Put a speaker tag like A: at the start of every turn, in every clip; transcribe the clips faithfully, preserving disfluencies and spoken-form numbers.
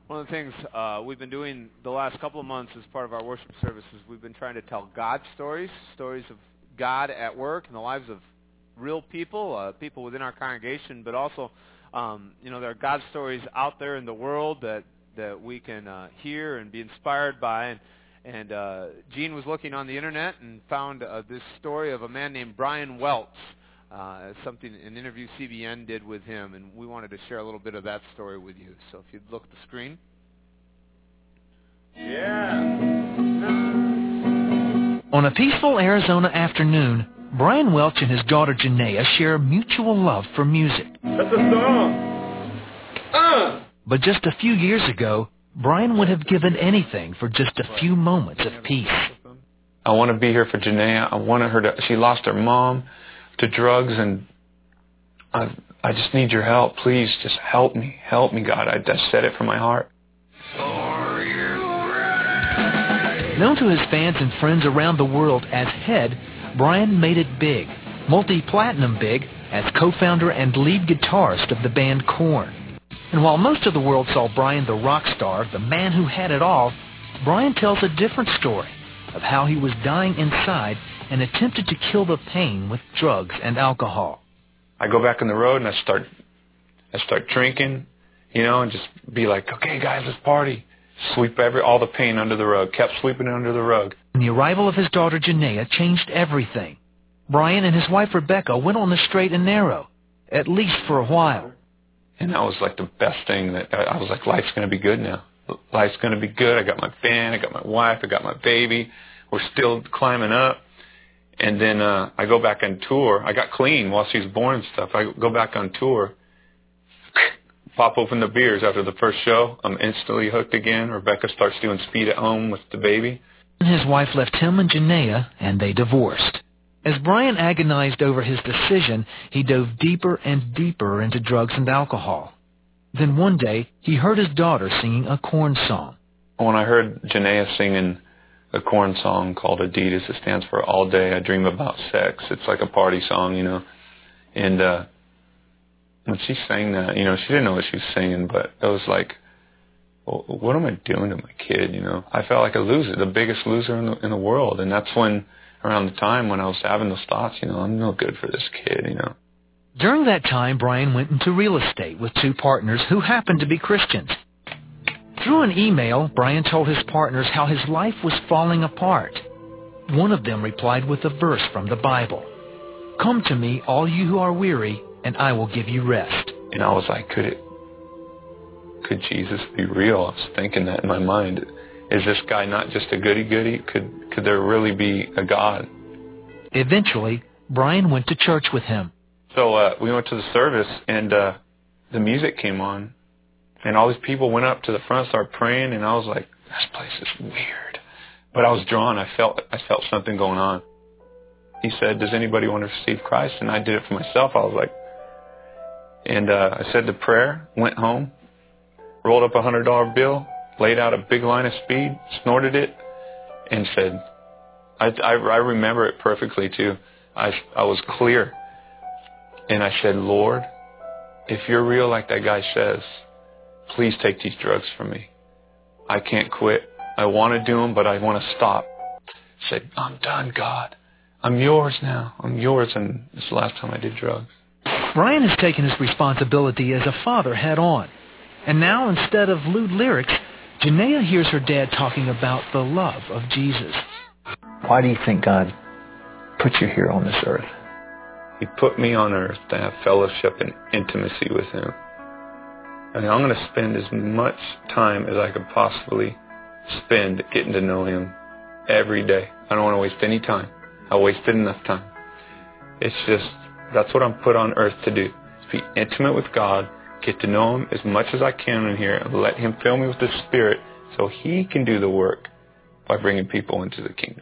A: One of the things uh, we've been doing the last couple of months as part of our worship services, we've been trying to tell God stories, stories of God at work in the lives of real people, uh, people within our congregation, but also, um, you know, there are God stories out there in the world that, that we can uh, hear and be inspired by. And, and uh, Gene was looking on the internet and found uh, this story of a man named Brian Welch. Uh, something, an interview C B N did with him, and we wanted to share a little bit of that story with you. So if you'd look at the screen.
B: Yeah.
C: On a peaceful Arizona afternoon, Brian Welch and his daughter Janaea share a mutual love for music.
B: That's a song. Uh.
C: But just a few years ago, Brian would have given anything for just a few moments of peace.
D: I want to be here for Janaea. I wanted her to, she lost her mom to drugs, and I I just need your help. Please, just help me. Help me, God. I, I said it from my heart.
C: Known to his fans and friends around the world as Head, Brian made it big, multi-platinum big, as co-founder and lead guitarist of the band Korn. And while most of the world saw Brian the rock star, the man who had it all, Brian tells a different story of how he was dying inside and attempted to kill the pain with drugs and alcohol.
D: I go back on the road and I start, I start drinking, you know, and just be like, okay, guys, let's party. Sweep every all the pain under the rug. Kept sweeping it under the rug.
C: And the arrival of his daughter Janaea changed everything. Brian and his wife Rebecca went on the straight and narrow, at least for a while.
D: And that was like the best thing. That I was like, life's going to be good now. Life's going to be good. I got my band. I got my wife. I got my baby. We're still climbing up. And then uh, I go back on tour. I got clean while she was born and stuff. I go back on tour, pop open the beers after the first show. I'm instantly hooked again. Rebecca starts doing speed at home with the baby.
C: His wife left him and Janaea, and they divorced. As Brian agonized over his decision, he dove deeper and deeper into drugs and alcohol. Then one day, he heard his daughter singing a Korn song.
D: When I heard Janaea singing a Korn song called Adidas, it stands for All Day I Dream About Sex. It's like a party song, you know. And uh, when she sang that, you know, she didn't know what she was singing, but it was like, well, what am I doing to my kid, you know? I felt like a loser, the biggest loser in the, in the world. And that's when, around the time when I was having those thoughts, you know, I'm no good for this kid, you know.
C: During that time, Brian went into real estate with two partners who happened to be Christians. Through an email, Brian told his partners how his life was falling apart. One of them replied with a verse from the Bible. "Come to me, all you who are weary, and I will give you rest."
D: And I was like, could it, could Jesus be real? I was thinking that in my mind. Is this guy not just a goody-goody? Could, could there really be a God?
C: Eventually, Brian went to church with him.
D: So uh, we went to the service, and uh, the music came on. And all these people went up to the front, started praying, and I was like, this place is weird. But I was drawn. I felt I felt something going on. He said, does anybody want to receive Christ? And I did it for myself. I was like, and uh, I said the prayer, went home, rolled up a one hundred dollar bill, laid out a big line of speed, snorted it, and said, I, I, I remember it perfectly too. I, I was clear. And I said, Lord, if you're real like that guy says, please take these drugs from me. I can't quit. I want to do them, but I want to stop. I said, I'm done, God. I'm yours now. I'm yours. And it's the last time I did drugs.
C: Brian has taken his responsibility as a father head on. And now, instead of lewd lyrics, Janaea hears her dad talking about the love of Jesus.
E: Why do you think God put you here on this earth?
D: He put me on earth to have fellowship and intimacy with him. And I'm going to spend as much time as I could possibly spend getting to know him every day. I don't want to waste any time. I wasted enough time. It's just, that's what I'm put on earth to do. To be intimate with God, get to know him as much as I can in here, and let him fill me with the Spirit so he can do the work by bringing people into the kingdom.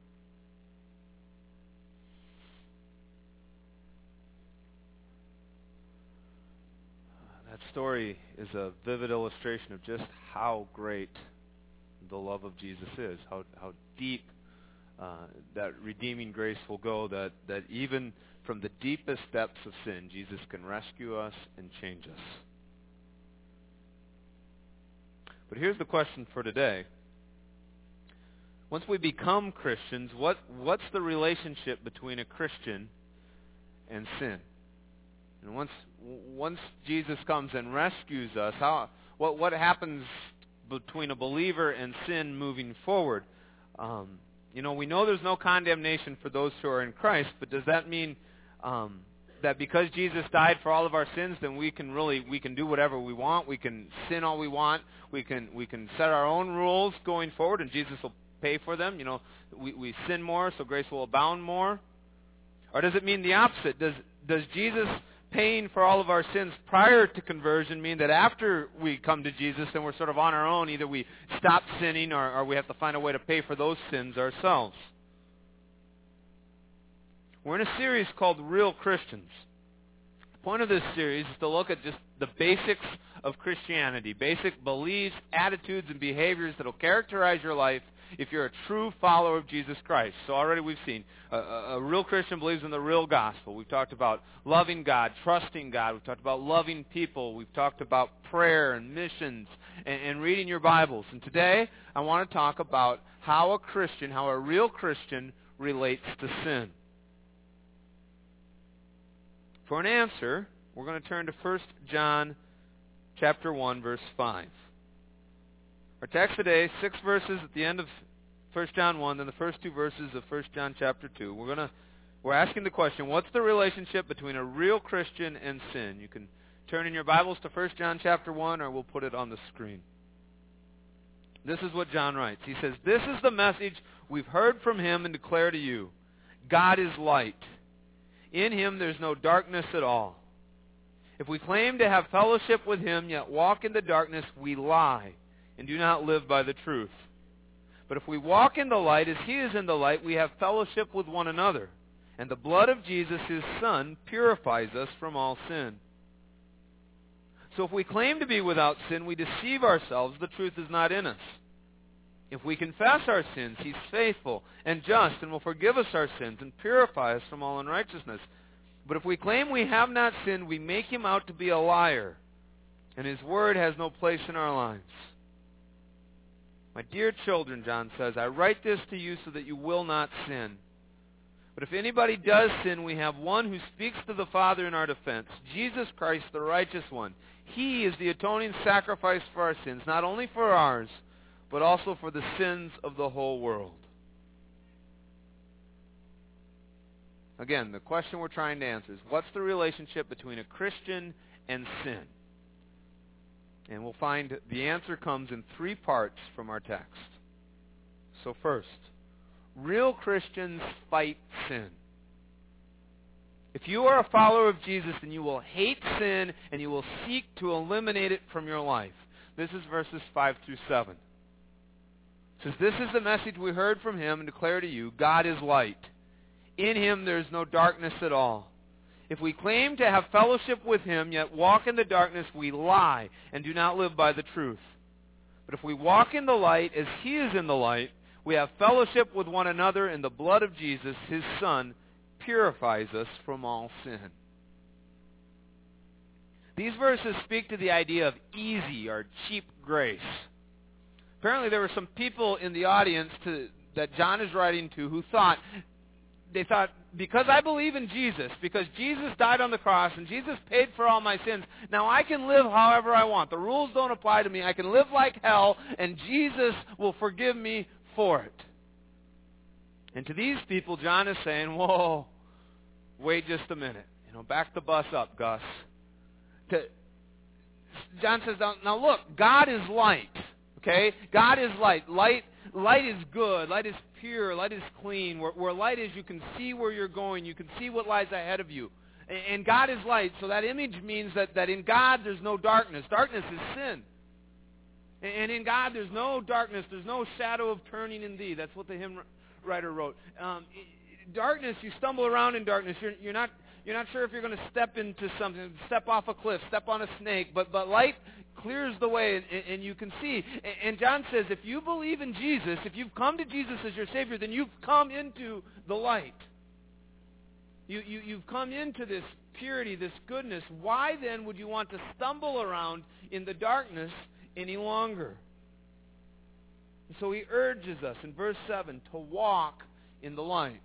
A: That story is a vivid illustration of just how great the love of Jesus is, how how deep uh, that redeeming grace will go, that, that even from the deepest depths of sin, Jesus can rescue us and change us. But here's the question for today. Once we become Christians, what what's the relationship between a Christian and sin? And once once Jesus comes and rescues us, how what what happens between a believer and sin moving forward? Um, you know, we know there's no condemnation for those who are in Christ, but does that mean um, that because Jesus died for all of our sins, then we can really we can do whatever we want, we can sin all we want, we can we can set our own rules going forward, and Jesus will pay for them? You know, we, we sin more, so grace will abound more. Or does it mean the opposite? Does does Jesus paying for all of our sins prior to conversion mean that after we come to Jesus, then we're sort of on our own? Either we stop sinning, or, or we have to find a way to pay for those sins ourselves. We're in a series called Real Christians. The point of this series is to look at just the basics of Christianity, basic beliefs, attitudes, and behaviors that will characterize your life if you're a true follower of Jesus Christ. So already we've seen a, a, a real Christian believes in the real gospel. We've talked about loving God, trusting God. We've talked about loving people. We've talked about prayer and missions and, and reading your Bibles. And today I want to talk about how a Christian, how a real Christian relates to sin. For an answer, we're going to turn to First John chapter one, verse five. Our text today, six verses at the end of First John one, then the first two verses of First John chapter two. We're going to we're asking the question, what's the relationship between a real Christian and sin? You can turn in your Bibles to First John chapter one, or we'll put it on the screen. This is what John writes. He says, "This is the message we've heard from him and declare to you. God is light. In him there's no darkness at all. If we claim to have fellowship with him, yet walk in the darkness, we lie and do not live by the truth. But if we walk in the light as he is in the light, we have fellowship with one another. And the blood of Jesus, his Son, purifies us from all sin. So if we claim to be without sin, we deceive ourselves. The truth is not in us. If we confess our sins, he's faithful and just and will forgive us our sins and purify us from all unrighteousness. But if we claim we have not sinned, we make him out to be a liar, and his word has no place in our lives. My dear children," John says, "I write this to you so that you will not sin. But if anybody does sin, we have one who speaks to the Father in our defense, Jesus Christ, the righteous one. He is the atoning sacrifice for our sins, not only for ours, but also for the sins of the whole world." Again, the question we're trying to answer is, what's the relationship between a Christian and sin? And we'll find the answer comes in three parts from our text. So first, real Christians fight sin. If you are a follower of Jesus, then you will hate sin and you will seek to eliminate it from your life. This is verses five through seven. It says, "This is the message we heard from him and declare to you, God is light. In him there is no darkness at all. If we claim to have fellowship with him, yet walk in the darkness, we lie and do not live by the truth. But if we walk in the light as he is in the light, we have fellowship with one another, and the blood of Jesus, his Son, purifies us from all sin." These verses speak to the idea of easy or cheap grace. Apparently there were some people in the audience to, that John is writing to who thought, they thought, because I believe in Jesus, because Jesus died on the cross and Jesus paid for all my sins, now I can live however I want. The rules don't apply to me. I can live like hell, and Jesus will forgive me for it. And to these people, John is saying, whoa, wait just a minute. You know, back the bus up, Gus. To, John says, now, now look, God is light. Okay? God is light. Light light is good. Light is pure. Light is clean. Where, where light is, you can see where you're going. You can see what lies ahead of you. And, and God is light. So that image means that, that in God there's no darkness. Darkness is sin. And, and in God there's no darkness. There's no shadow of turning in thee. That's what the hymn writer wrote. Um, darkness, you stumble around in darkness. You're, you're not you're not sure if you're going to step into something, step off a cliff, step on a snake. But but light clears the way, and, and you can see. And, and John says, if you believe in Jesus, if you've come to Jesus as your Savior, then you've come into the light. You, you, you've come into this purity, this goodness. Why then would you want to stumble around in the darkness any longer? And so he urges us in verse seven to walk in the light.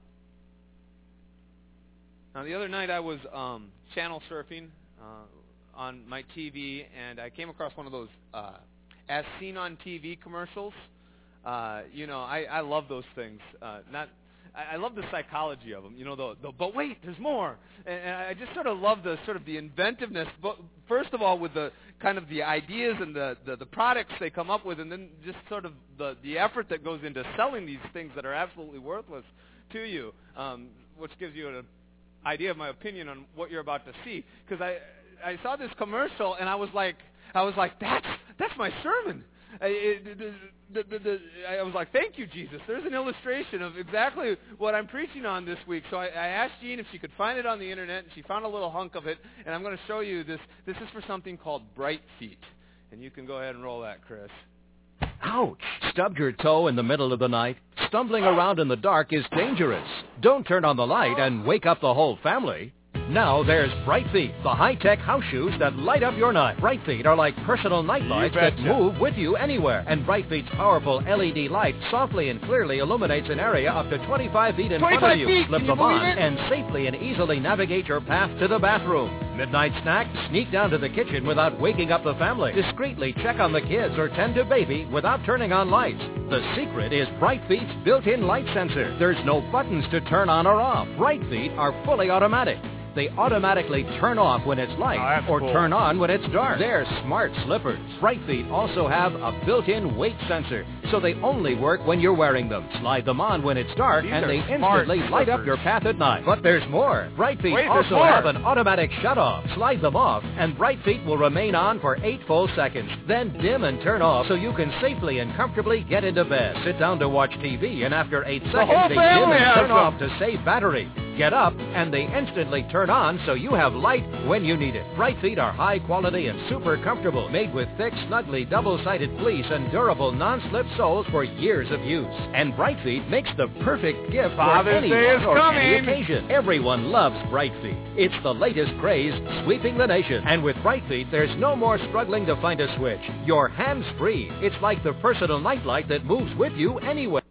A: Now, the other night I was um, channel surfing uh, on my T V, and I came across one of those uh, as seen on T V commercials. Uh, you know, I, I love those things. Uh, not, I, I love the psychology of them. You know, the, the but wait, there's more. And, and I just sort of love the sort of the inventiveness. But first of all, with the kind of the ideas and the, the, the products they come up with, and then just sort of the, the effort that goes into selling these things that are absolutely worthless to you, um, which gives you an idea of my opinion on what you're about to see. Because I I saw this commercial and I was like I was like that's that's my sermon. I, it, the, the, the, the, I was like, thank you, Jesus. There's an illustration of exactly what I'm preaching on this week. So I, I asked Jean if she could find it on the internet, and she found a little hunk of it. And I'm going to show you this. This is for something called Bright Feet. And you can go ahead and roll that, Chris.
F: Ouch! Stubbed your toe in the middle of the night? Stumbling around in the dark is dangerous. Don't turn on the light and wake up the whole family. Now there's Bright Feet, the high-tech house shoes that light up your night. Bright Feet are like personal night lights that move with you anywhere. And Bright Feet's powerful L E D light softly and clearly illuminates an area up to twenty-five feet in front of you.
A: Feet.
F: Slip them on and safely and easily navigate your path to the bathroom. Midnight snack? Sneak down to the kitchen without waking up the family. Discreetly check on the kids or tend to baby without turning on lights. The secret is Bright Feet's built-in light sensor. There's no buttons to turn on or off. Bright Feet are fully automatic. They automatically turn off when it's light
A: oh,
F: or
A: cool.
F: turn on when it's dark. They're smart slippers. Bright Feet also have a built-in weight sensor, so they only work when you're wearing them. Slide them on when it's dark,
A: These
F: and they
A: smart
F: instantly
A: slippers.
F: light up your path at night. But there's more. Bright Feet
A: Wait,
F: also
A: more.
F: have an automatic shut-off. Slide them off, and Bright Feet will remain on for eight full seconds. Then dim and turn off so you can safely and comfortably get into bed. Sit down to watch T V, and after eight
A: The
F: seconds,
A: whole
F: they
A: family
F: dim and
A: has
F: turn
A: them.
F: off to save battery. Get up, and they instantly turn on so you have light when you need it. Bright Feet are high quality and super comfortable, made with thick, snuggly, double-sided fleece and durable non-slip soles for years of use. And Bright Feet makes the perfect gift
A: Father's
F: for anyone
A: Day is
F: or
A: coming.
F: any occasion. Everyone loves Bright Feet. It's the latest craze sweeping the nation. And with Bright Feet, there's no more struggling to find a switch. You're hands-free. It's like the personal nightlight that moves with you anyway.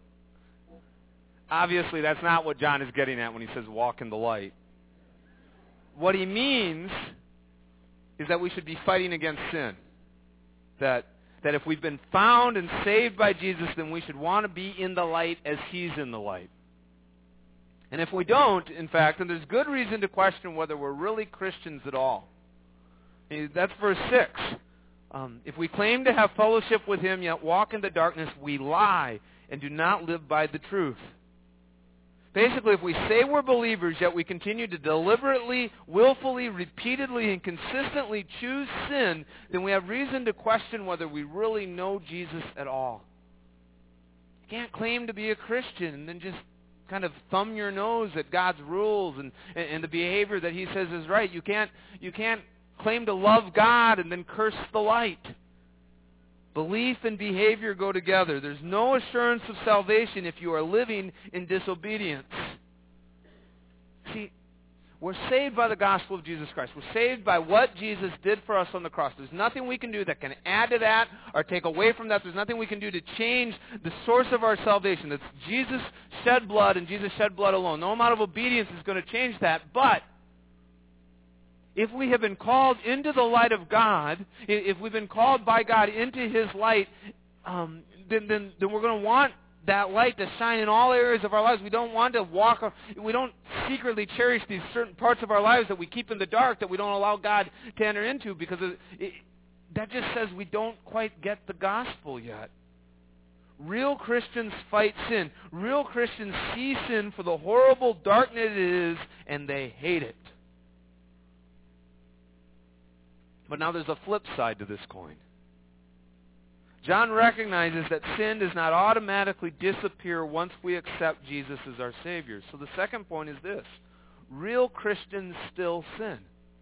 A: Obviously, that's not what John is getting at when he says walk in the light. What he means is that we should be fighting against sin. That, that if we've been found and saved by Jesus, then we should want to be in the light as he's in the light. And if we don't, in fact, then there's good reason to question whether we're really Christians at all. That's verse six. Um, if we claim to have fellowship with him, yet walk in the darkness, we lie and do not live by the truth. Basically, if we say we're believers, yet we continue to deliberately, willfully, repeatedly, and consistently choose sin, then we have reason to question whether we really know Jesus at all. You can't claim to be a Christian and then just kind of thumb your nose at God's rules and, and, and the behavior that he says is right. You can't, you can't claim to love God and then curse the light. Belief and behavior go together. There's no assurance of salvation if you are living in disobedience. See, we're saved by the gospel of Jesus Christ. We're saved by what Jesus did for us on the cross. There's nothing we can do that can add to that or take away from that. There's nothing we can do to change the source of our salvation. It's Jesus shed blood and Jesus shed blood alone. No amount of obedience is going to change that. But if we have been called into the light of God, if we've been called by God into his light, um, then, then, then we're going to want that light to shine in all areas of our lives. We don't want to walk, we don't secretly cherish these certain parts of our lives that we keep in the dark, that we don't allow God to enter into, because it, it, that just says we don't quite get the gospel yet. Real Christians fight sin. Real Christians see sin for the horrible darkness it is, and they hate it. But now there's a flip side to this coin. John recognizes that sin does not automatically disappear once we accept Jesus as our Savior. So the second point is this. Real Christians still sin.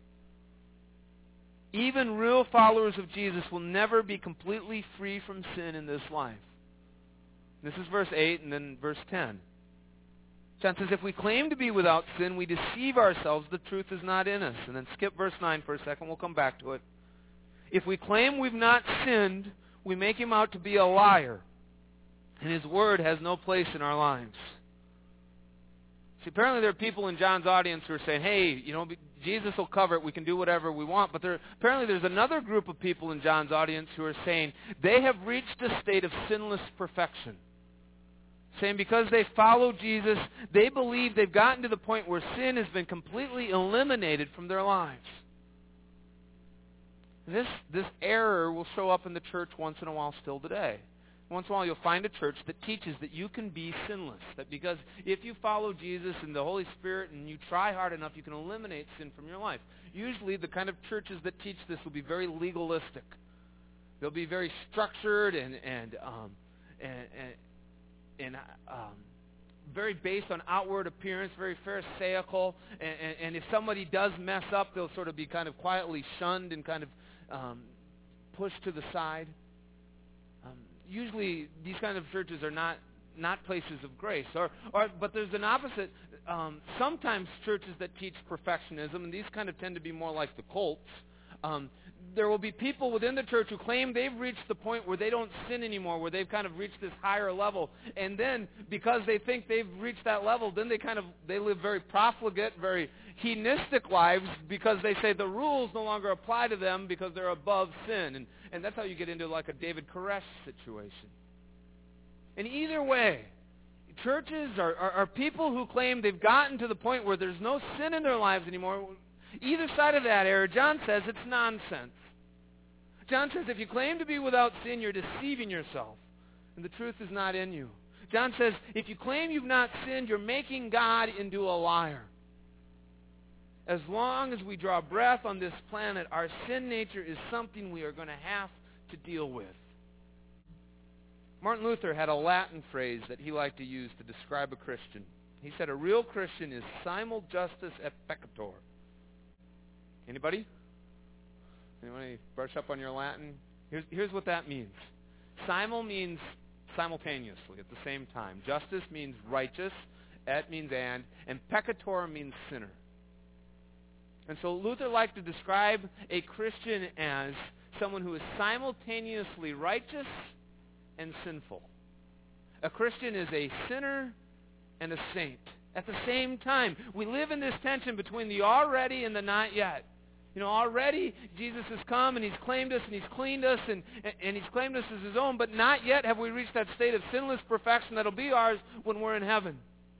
A: Even real followers of Jesus will never be completely free from sin in this life. This is verse eight and then verse ten. John says, if we claim to be without sin, we deceive ourselves, the truth is not in us. And then skip verse nine for a second, we'll come back to it. If we claim we've not sinned, we make him out to be a liar, And His Word has no place in our lives. See, apparently there are people in John's audience who are saying, hey, you know, Jesus will cover it. We can do whatever we want. But there, apparently there's another group of people in John's audience who are saying they have reached a state of sinless perfection. Saying because they follow Jesus, they believe they've gotten to the point where sin has been completely eliminated from their lives. This, this error will show up in the church once in a while still today. Once in a while you'll find a church that teaches that you can be sinless. That because if you follow Jesus and the Holy Spirit and you try hard enough, you can eliminate sin from your life. Usually the kind of churches that teach this will be very legalistic. They'll be very structured and and um, and, and, and um, very based on outward appearance, very pharisaical. And, and, and if somebody does mess up, they'll sort of be kind of quietly shunned and kind of um, pushed to the side. Um, usually these kind of churches are not, not places of grace. Or, or, but there's an opposite. Um, sometimes churches that teach perfectionism, and these kind of tend to be more like the cults, um, there will be people within the church who claim they've reached the point where they don't sin anymore, where they've kind of reached this higher level. And then, because they think they've reached that level, then they kind of, they live very profligate, very hedonistic lives because they say the rules no longer apply to them because they're above sin. And, and that's how you get into like a David Koresh situation. And either way, churches are, are, are people who claim they've gotten to the point where there's no sin in their lives anymore. Either side of that error, John says it's nonsense. John says if you claim to be without sin, you're deceiving yourself, and the truth is not in you. John says if you claim you've not sinned, you're making God into a liar. As long as we draw breath on this planet, our sin nature is something we are going to have to deal with. Martin Luther had a Latin phrase that he liked to use to describe a Christian. He said, a real Christian is simul justus et peccator. Anybody? Anybody brush up on your Latin? Here's, here's what that means. Simul means simultaneously, at the same time. Justice means righteous. Et means and. And peccator means sinner. And so Luther liked to describe a Christian as someone who is simultaneously righteous and sinful. A Christian is a sinner and a saint. At the same time, we live in this tension between the already and the not yet. You know, already Jesus has come and He's claimed us and He's cleaned us and, and He's claimed us as His own, but not yet have we reached that state of sinless perfection that'll be ours when we're in heaven.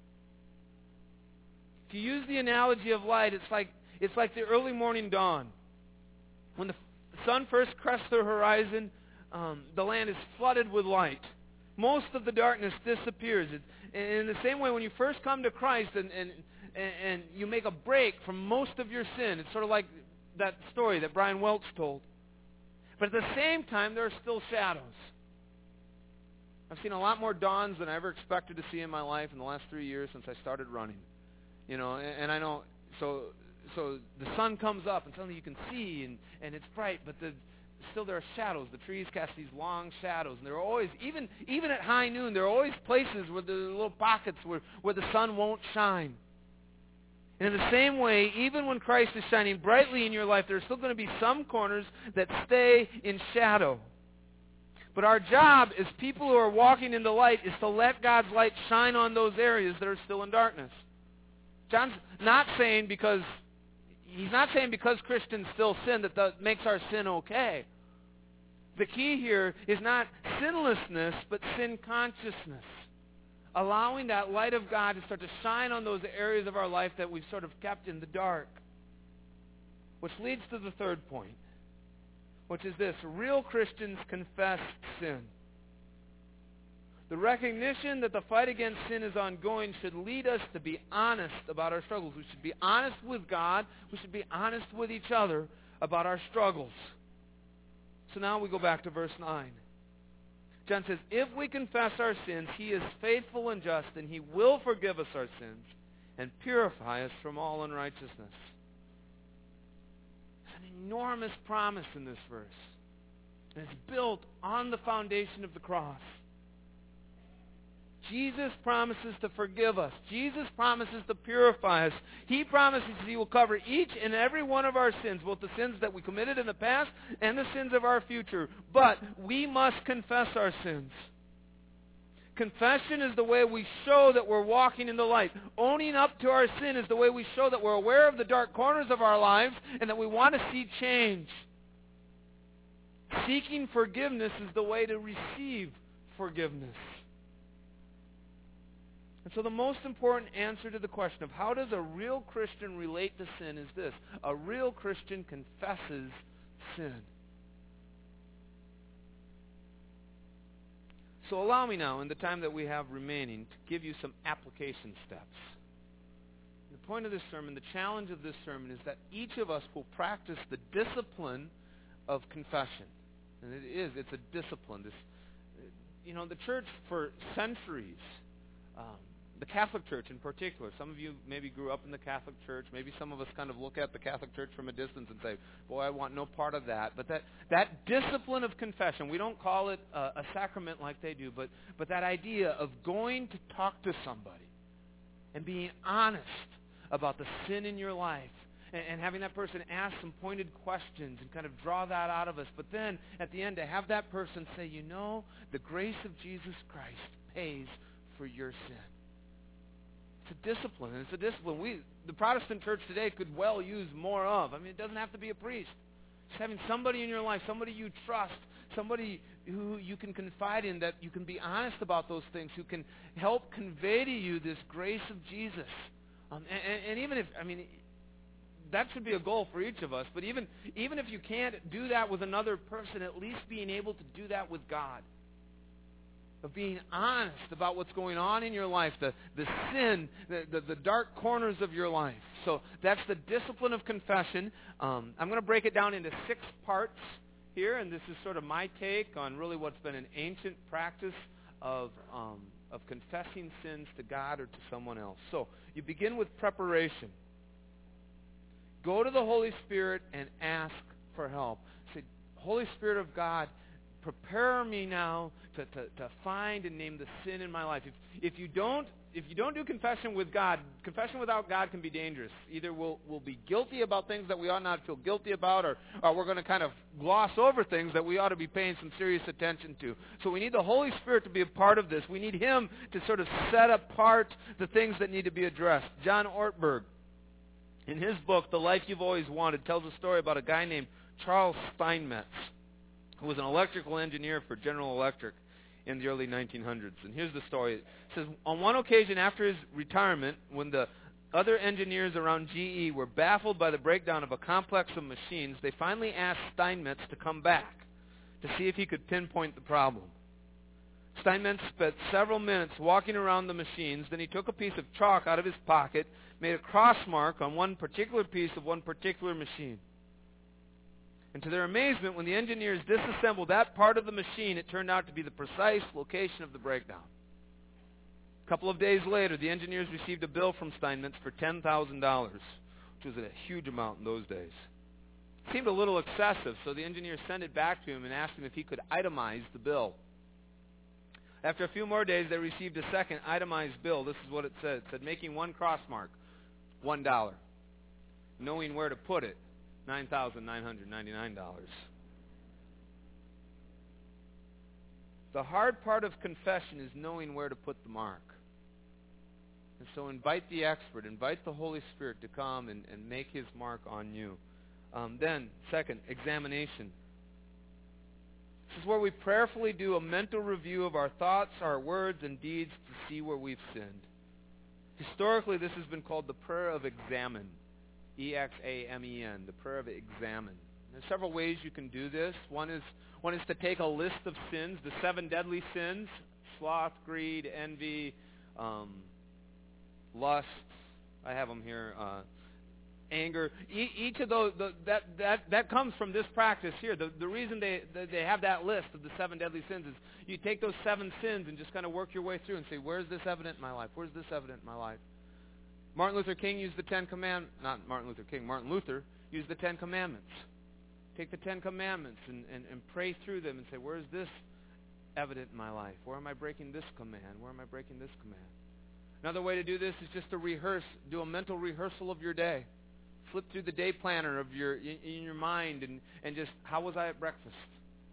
A: If you use the analogy of light, it's like it's like the early morning dawn. When the sun first crests the horizon, um, the land is flooded with light. Most of the darkness disappears. It, and in the same way, when you first come to Christ and, and, and you make a break from most of your sin, it's sort of like that story that Brian Welch told. But at the same time, there are still shadows. I've seen a lot more dawns than I ever expected to see in my life in the last three years since I started running. You know, and, and I know, so so the sun comes up and suddenly you can see and, and it's bright, but the, still there are shadows. The trees cast these long shadows. And there are always, even even at high noon, there are always places where there are little pockets where, where the sun won't shine. And in the same way, even when Christ is shining brightly in your life, there are still going to be some corners that stay in shadow. But our job as people who are walking in the light is to let God's light shine on those areas that are still in darkness. John's not saying because, he's not saying because Christians still sin that that makes our sin okay. The key here is not sinlessness, but sin consciousness. Allowing that light of God to start to shine on those areas of our life that we've sort of kept in the dark. Which leads to the third point, which is this: real Christians confess sin. The recognition that the fight against sin is ongoing should lead us to be honest about our struggles. We should be honest with God. We should be honest with each other about our struggles. So now we go back to verse nine. John says, if we confess our sins, He is faithful and just, and He will forgive us our sins and purify us from all unrighteousness. There's an enormous promise in this verse. And it's built on the foundation of the cross. Jesus promises to forgive us. Jesus promises to purify us. He promises He will cover each and every one of our sins, both the sins that we committed in the past and the sins of our future. But we must confess our sins. Confession is the way we show that we're walking in the light. Owning up to our sin is the way we show that we're aware of the dark corners of our lives and that we want to see change. Seeking forgiveness is the way to receive forgiveness. And so the most important answer to the question of how does a real Christian relate to sin is this. A real Christian confesses sin. So allow me now, in the time that we have remaining, to give you some application steps. The point of this sermon, the challenge of this sermon, is that each of us will practice the discipline of confession. And it is, it's a discipline. This, you know, the church for centuries, um, the Catholic Church in particular, some of you maybe grew up in the Catholic Church, maybe some of us kind of look at the Catholic Church from a distance and say, boy, I want no part of that. But that, that discipline of confession, we don't call it a, a sacrament like they do, but, but that idea of going to talk to somebody and being honest about the sin in your life, and, and having that person ask some pointed questions and kind of draw that out of us. But then at the end to have that person say, you know, the grace of Jesus Christ pays for your sin. It's a discipline, and it's a discipline we, the Protestant church today, could well use more of. I mean, it doesn't have to be a priest. Just having somebody in your life, somebody you trust, somebody who you can confide in, that you can be honest about those things, who can help convey to you this grace of Jesus. Um, and, and even if, I mean, that should be a goal for each of us, but even, even if you can't do that with another person, at least being able to do that with God. Of being honest about what's going on in your life, the, the sin, the, the, the dark corners of your life. So that's the discipline of confession. Um, I'm going to break it down into six parts here, and this is sort of my take on really what's been an ancient practice of, um, of confessing sins to God or to someone else. So you begin with preparation. Go to the Holy Spirit and ask for help. Say, Holy Spirit of God, prepare me now to, to, to find and name the sin in my life. If, if you don't if you don't do confession with God, confession without God can be dangerous. Either we'll, we'll be guilty about things that we ought not feel guilty about, or, or we're going to kind of gloss over things that we ought to be paying some serious attention to. So we need the Holy Spirit to be a part of this. We need Him to sort of set apart the things that need to be addressed. John Ortberg, in his book, The Life You've Always Wanted, tells a story about a guy named Charles Steinmetz, who was an electrical engineer for General Electric in the early nineteen hundreds. And here's the story. It says, on one occasion after his retirement, when the other engineers around G E were baffled by the breakdown of a complex of machines, they finally asked Steinmetz to come back to see if he could pinpoint the problem. Steinmetz spent several minutes walking around the machines. Then he took a piece of chalk out of his pocket, made a cross mark on one particular piece of one particular machine. And to their amazement, when the engineers disassembled that part of the machine, it turned out to be the precise location of the breakdown. A couple of days later, the engineers received a bill from Steinmetz for ten thousand dollars, which was a huge amount in those days. It seemed a little excessive, so the engineers sent it back to him and asked him if he could itemize the bill. After a few more days, they received a second itemized bill. This is what it said. It said, making one cross mark, one dollar. Knowing where to put it, nine thousand nine hundred ninety-nine dollars. The hard part of confession is knowing where to put the mark. And so invite the expert, invite the Holy Spirit to come and, and make His mark on you. Um, then, second, examination. This is where we prayerfully do a mental review of our thoughts, our words, and deeds to see where we've sinned. Historically, this has been called the prayer of examine. E X A M E N, the prayer of examine. There's several ways you can do this. One is one is to take a list of sins, the seven deadly sins: sloth, greed, envy, um, lust. I have them here. Uh, anger. E- each of those the, that that that comes from this practice here. The the reason they they have that list of the seven deadly sins is you take those seven sins and just kind of work your way through and say, where's this evident in my life? Where's this evident in my life? Martin Luther King used the Ten Commandments. Not Martin Luther King. Martin Luther used the Ten Commandments. Take the Ten Commandments and, and, and pray through them and say, where is this evident in my life? Where am I breaking this command? Where am I breaking this command? Another way to do this is just to rehearse, do a mental rehearsal of your day. Flip through the day planner of your in, in your mind and, and just, how was I at breakfast?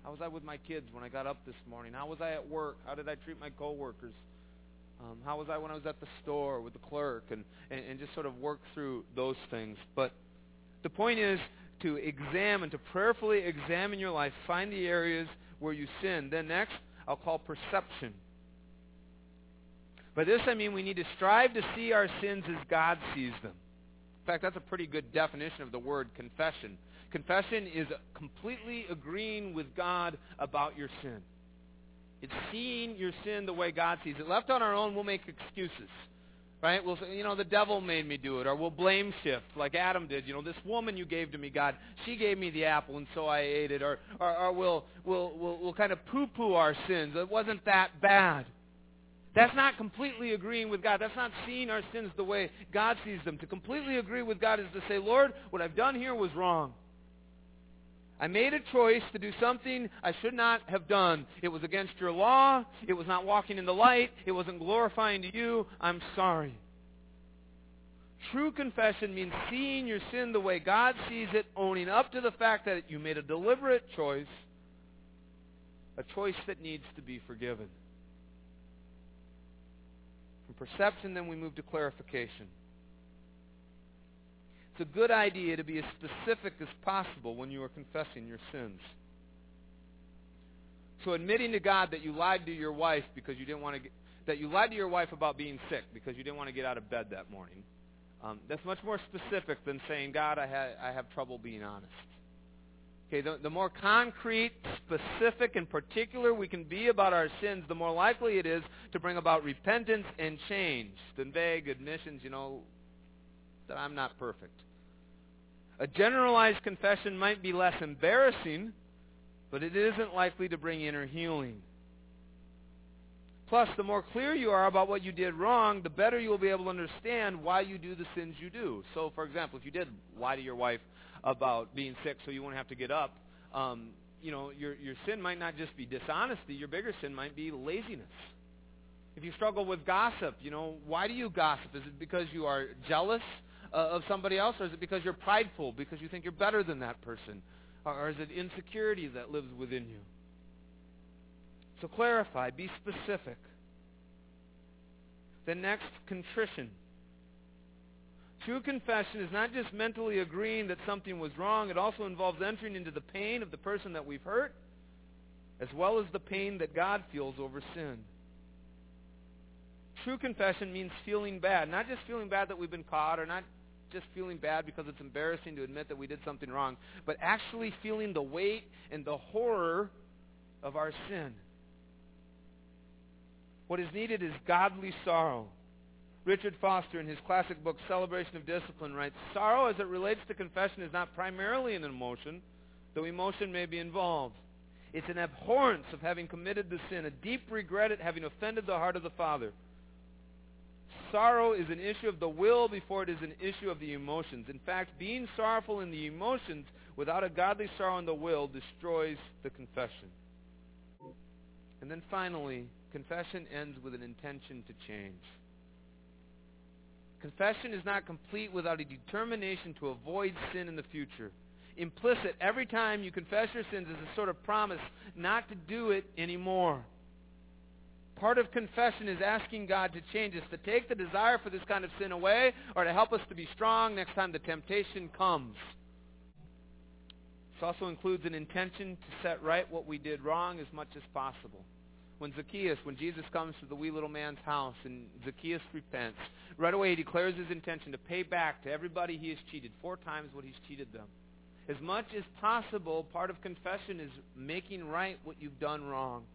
A: How was I with my kids when I got up this morning? How was I at work? How did I treat my coworkers? Um, how was I when I was at the store with the clerk? And, and, and just sort of work through those things. But the point is to examine, to prayerfully examine your life, find the areas where you sin. Then next, I'll call perception. By this I mean we need to strive to see our sins as God sees them. In fact, that's a pretty good definition of the word confession. Confession is completely agreeing with God about your sin. It's seeing your sin the way God sees it. Left on our own, we'll make excuses. Right? We'll say, you know, the devil made me do it. Or we'll blame shift like Adam did. You know, this woman you gave to me, God, she gave me the apple and so I ate it. Or, or, or we'll, we'll, we'll, we'll kind of poo-poo our sins. It wasn't that bad. That's not completely agreeing with God. That's not seeing our sins the way God sees them. To completely agree with God is to say, Lord, what I've done here was wrong. I made a choice to do something I should not have done. It was against your law. It was not walking in the light. It wasn't glorifying to you. I'm sorry. True confession means seeing your sin the way God sees it, owning up to the fact that you made a deliberate choice, a choice that needs to be forgiven. From perception, then we move to clarification. It's a good idea to be as specific as possible when you are confessing your sins. So admitting to God that you lied to your wife because you didn't want to get, that you lied to your wife about being sick because you didn't want to get out of bed that morning. Um, that's much more specific than saying, God, I, ha- I have trouble being honest. Okay, the, the more concrete, specific, and particular we can be about our sins, the more likely it is to bring about repentance and change than vague admissions, you know, that I'm not perfect. A generalized confession might be less embarrassing, but it isn't likely to bring inner healing. Plus, the more clear you are about what you did wrong, the better you will be able to understand why you do the sins you do. So, for example, if you did lie to your wife about being sick so you won't have to get up, um, you know, your, your sin might not just be dishonesty. Your bigger sin might be laziness. If you struggle with gossip, you know, why do you gossip? Is it because you are jealous uh, of somebody else, or is it because you're prideful, because you think you're better than that person? Or, or is it insecurity that lives within you? So clarify, be specific. Then next, contrition. True confession is not just mentally agreeing that something was wrong, it also involves entering into the pain of the person that we've hurt, as well as the pain that God feels over sin. True confession means feeling bad. Not just feeling bad that we've been caught, or not just feeling bad because it's embarrassing to admit that we did something wrong, but actually feeling the weight and the horror of our sin. What is needed is godly sorrow. Richard Foster, in his classic book, Celebration of Discipline, writes, sorrow as it relates to confession is not primarily an emotion, though emotion may be involved. It's an abhorrence of having committed the sin, a deep regret at having offended the heart of the Father. Sorrow is an issue of the will before it is an issue of the emotions. In fact, being sorrowful in the emotions without a godly sorrow in the will destroys the confession. And then finally, confession ends with an intention to change. Confession is not complete without a determination to avoid sin in the future. Implicit every time you confess your sins is a sort of promise not to do it anymore. Part of confession is asking God to change us, to take the desire for this kind of sin away, or to help us to be strong next time the temptation comes. This also includes an intention to set right what we did wrong as much as possible. When Zacchaeus, when Jesus comes to the wee little man's house and Zacchaeus repents, right away he declares his intention to pay back to everybody he has cheated, four times what he's cheated them. As much as possible, part of confession is making right what you've done wrong.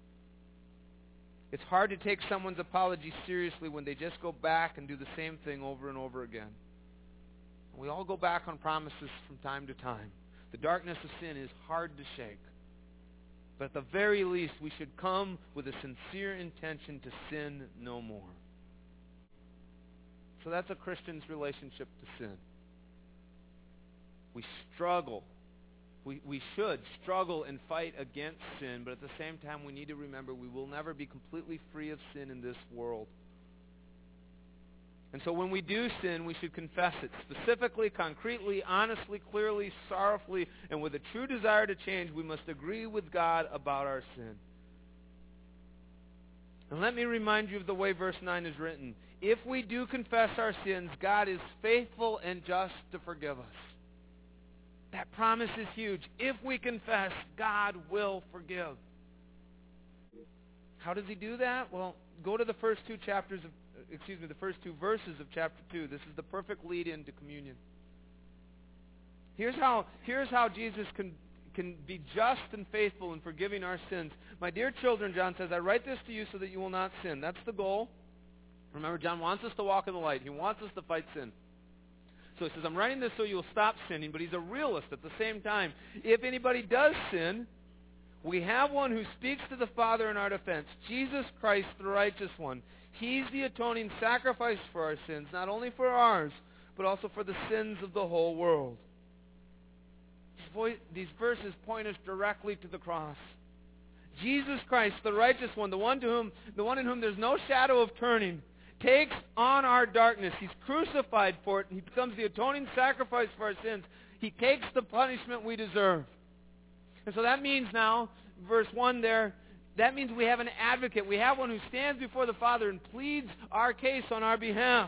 A: It's hard to take someone's apology seriously when they just go back and do the same thing over and over again. We all go back on promises from time to time. The darkness of sin is hard to shake. But at the very least, we should come with a sincere intention to sin no more. So that's a Christian's relationship to sin. We struggle. We, we should struggle and fight against sin, but at the same time, we need to remember we will never be completely free of sin in this world. And so when we do sin, we should confess it specifically, concretely, honestly, clearly, sorrowfully, and with a true desire to change. We must agree with God about our sin. And let me remind you of the way verse nine is written. If we do confess our sins, God is faithful and just to forgive us. That promise is huge. If we confess, God will forgive. How does he do that? Well, go to the first two chapters of, excuse me, the first two verses of chapter two. This is the perfect lead into communion. Here's how, here's how Jesus can, can be just and faithful in forgiving our sins. My dear children, John says, I write this to you so that you will not sin. That's the goal. Remember, John wants us to walk in the light. He wants us to fight sin. So he says, I'm writing this so you'll stop sinning, but he's a realist at the same time. If anybody does sin, we have one who speaks to the Father in our defense, Jesus Christ, the righteous one. He's the atoning sacrifice for our sins, not only for ours, but also for the sins of the whole world. These, vo- these verses point us directly to the cross. Jesus Christ, the righteous one, the one to whom, the one in whom there's no shadow of turning, takes on our darkness. He's crucified for it, and he becomes the atoning sacrifice for our sins. He takes the punishment we deserve. And so that means now, verse one there, that means we have an advocate. We have one who stands before the Father and pleads our case on our behalf.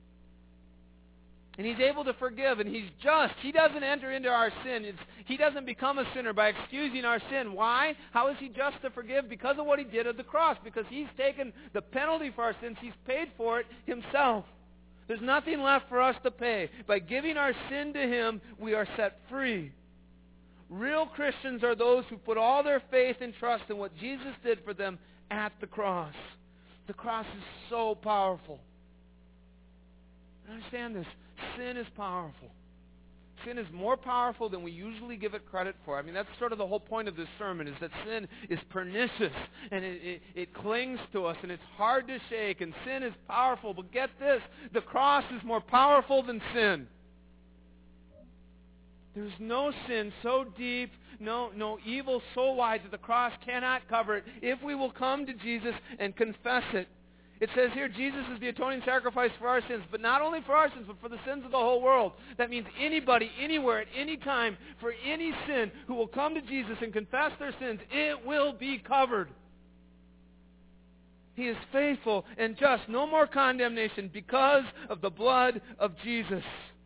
A: And he's able to forgive, and he's just. He doesn't enter into our sin. It's, he doesn't become a sinner by excusing our sin. Why? How is he just to forgive? Because of what he did at the cross. Because he's taken the penalty for our sins. He's paid for it himself. There's nothing left for us to pay. By giving our sin to him, we are set free. Real Christians are those who put all their faith and trust in what Jesus did for them at the cross. The cross is so powerful. Understand this. Sin is powerful. Sin is more powerful than we usually give it credit for. I mean, that's sort of the whole point of this sermon, is that sin is pernicious, and it, it, it clings to us, and it's hard to shake, and sin is powerful. But get this, the cross is more powerful than sin. There's no sin so deep, no, no evil so wide that the cross cannot cover it if we will come to Jesus and confess it. It says here, Jesus is the atoning sacrifice for our sins, but not only for our sins, but for the sins of the whole world. That means anybody, anywhere, at any time, for any sin, who will come to Jesus and confess their sins, it will be covered. He is faithful and just. No more condemnation because of the blood of Jesus.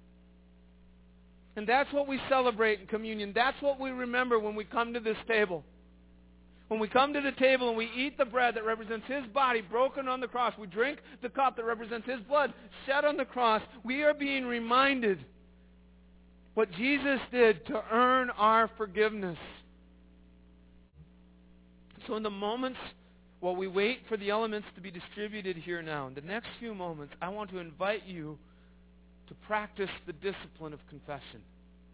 A: And that's what we celebrate in communion. That's what we remember when we come to this table. When we come to the table and we eat the bread that represents his body broken on the cross, we drink the cup that represents his blood shed on the cross, we are being reminded what Jesus did to earn our forgiveness. So in the moments while we wait for the elements to be distributed here now, in the next few moments, I want to invite you to practice the discipline of confession.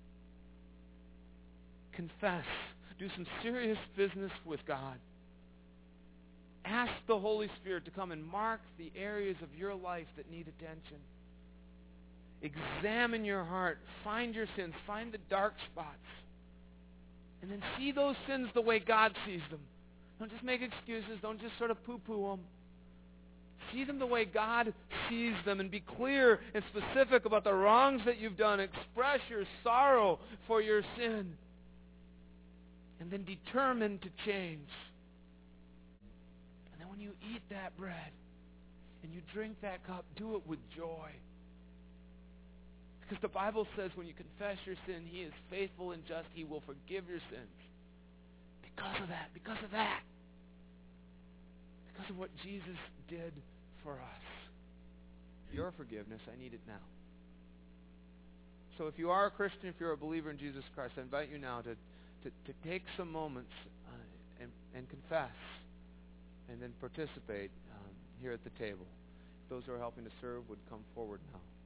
A: Confess. Do some serious business with God. Ask the Holy Spirit to come and mark the areas of your life that need attention. Examine your heart. Find your sins. Find the dark spots. And then see those sins the way God sees them. Don't just make excuses. Don't just sort of poo-poo them. See them the way God sees them, and be clear and specific about the wrongs that you've done. Express your sorrow for your sin. And then determine to change. And then when you eat that bread and you drink that cup, do it with joy. Because the Bible says when you confess your sin, he is faithful and just. He will forgive your sins. Because of that, because of that. Because of what Jesus did for us. Your forgiveness, I need it now. So if you are a Christian, if you're a believer in Jesus Christ, I invite you now to To, to take some moments uh, and, and confess and then participate um, here at the table. Those who are helping to serve would come forward now.